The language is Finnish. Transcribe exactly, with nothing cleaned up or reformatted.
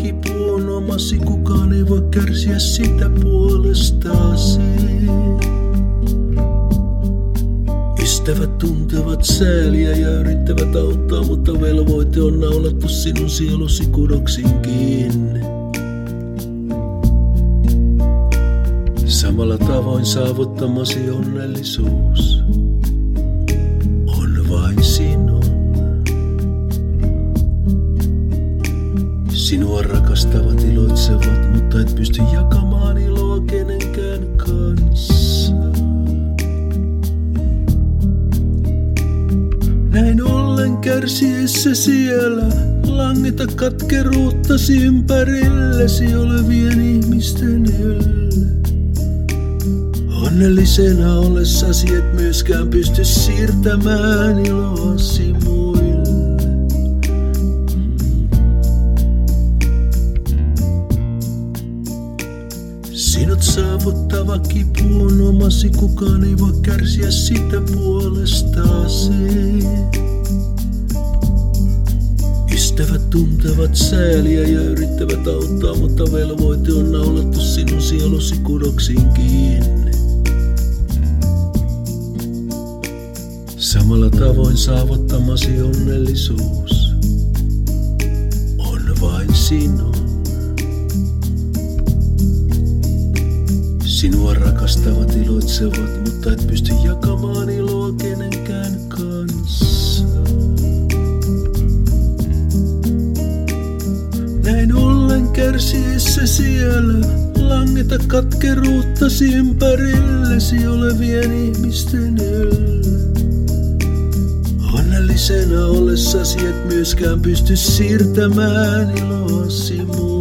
kipu on omasi, kukaan ei voi kärsiä sitä puolestasi. Ystävät tuntevat sääliä ja yrittävät auttaa, mutta velvoite on naulattu sinun sielusi kudoksiin kiinni. Samalla tavoin saavuttamasi onnellisuus on vain sinun. Sinua rakastavat iloitsevat, mutta et pysty jakamaan iloa kenenkään kanssa. Näin ollen kärsiessä siellä langeta katkeruuttasi ympärillesi olevien ihmisten ylle. Onnellisena ollessasi et myöskään pysty siirtämään iloasi muille. Sinut saavuttava kipu on omasi, kukaan ei voi kärsiä sitä puolestasi. Ystävät tuntevat sääliä ja yrittävät auttaa, mutta velvoite on naulattu sinun sielusi kudoksiin kiinni. Samalla tavoin saavuttamasi onnellisuus on vain sinun. Sinua rakastavat iloitsevat, mutta et pysty jakamaan iloa kenenkään kanssa. Näin ollen kärsiessä siellä langeta katkeruuttasi ympärillesi olevien ihmisten ylle. Onnellisena ollessasi et myöskään pysty siirtämään iloasi muille.